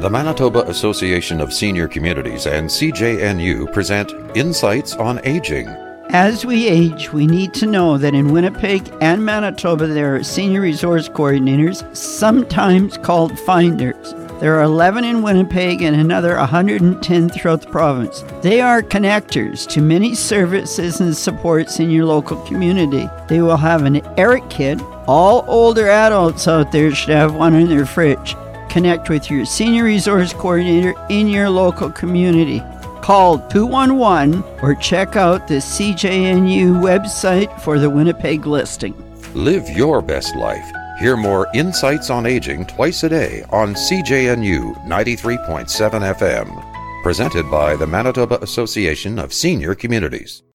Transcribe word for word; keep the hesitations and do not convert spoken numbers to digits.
The Manitoba Association of Senior Communities and C J N U present Insights on Aging. As we age, we need to know that in Winnipeg and Manitoba there are senior resource coordinators, sometimes called finders. There are eleven in Winnipeg and another one hundred ten throughout the province. They are connectors to many services and supports in your local community. They will have an Eric kit. All older adults out there should have one in their fridge. Connect with your senior resource coordinator in your local community. Call two one one or check out the C J N U website for the Winnipeg listing. Live your best life. Hear more Insights on Aging twice a day on C J N U ninety-three point seven F M. Presented by the Manitoba Association of Senior Communities.